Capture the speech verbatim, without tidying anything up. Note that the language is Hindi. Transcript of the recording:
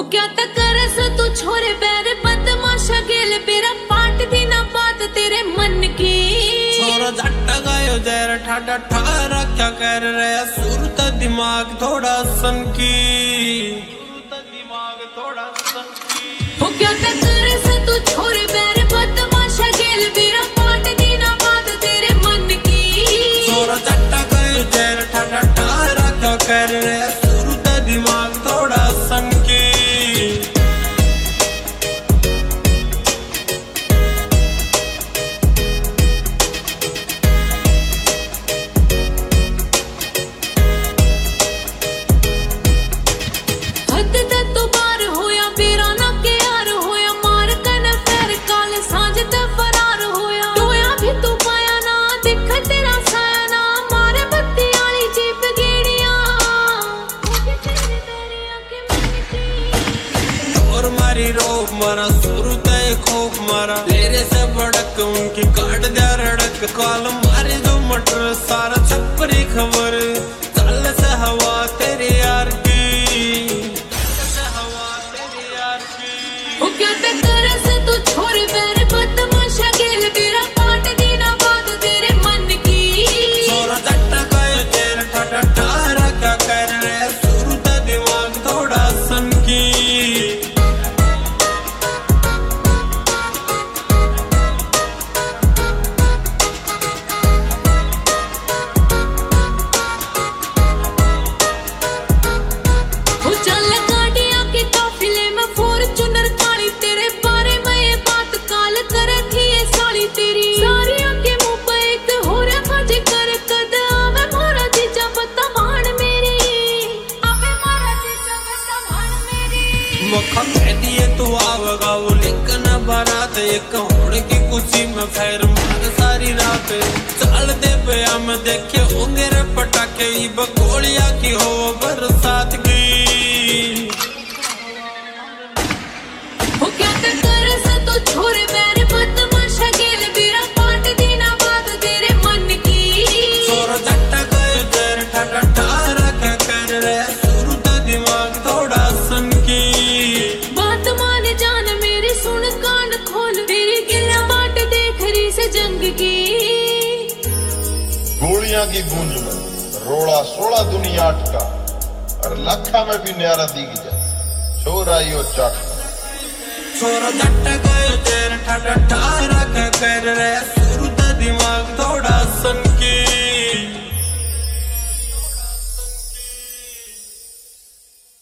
क्या तक करे सो तू छोरे बैर बदमाशा गेल बेरा पाट दी ना बात तेरे मन की छोरा जट्टा गायो जैर ठाडा ठारा क्या कर रहे सुरत दिमाग थोड़ा सन की सुरत दिमाग थोड़ा सन की हो क्या तक करे सो तू छोरे बैर बदमाशा गेल बेरा पाट दी ना बात तेरे मन की छोरा जट्टा गायो जैर ठाडा ठारा क्या कर रहे सुरत दिमाग थोड़ा सन की रोक मारा सुरत खोप मारा तेरे से भड़क उनकी काट दिया रड़क काल मारे जो मटर सारा छपरी खबर चल से हवा तेरे यार की से हवा तेरे यार की ओ क्या ते करे से तू छोरी बैर बदमाशा गेल बेरा पाट दी ना बात तेरे मन की छोरा जट्टा कायो तेरा ठटा ठारा क्या कर रहे सुरत दिमाग थोड़ा सन की मक्खा कह दिए तू आवेगा वो लेकिन बारात एक होने की खुशी में फैर मार सारी रात चल दे बया में देखे होंगे रे पटाखे बकोड़िया की हो बरसात की हो क्या ते करे से तू छोरे बैर बदमाशा गेल बेरा पाट दी ना बात तेरे मन की छोरा जट्टा गयो जैर ठटा ठारा क्या कर रहे सुरत दिमाग थोड़ा सन की जंग की गोलियां की गूंज में रोड़ा सोलह दुनिया अटका और लखा में भी न्यारा दिख जाए छोरा यो चाट छोरा जट्टा गयो जैर ठटा ठारा क्या कर रहे सुरत दिमाग थोड़ा सन की।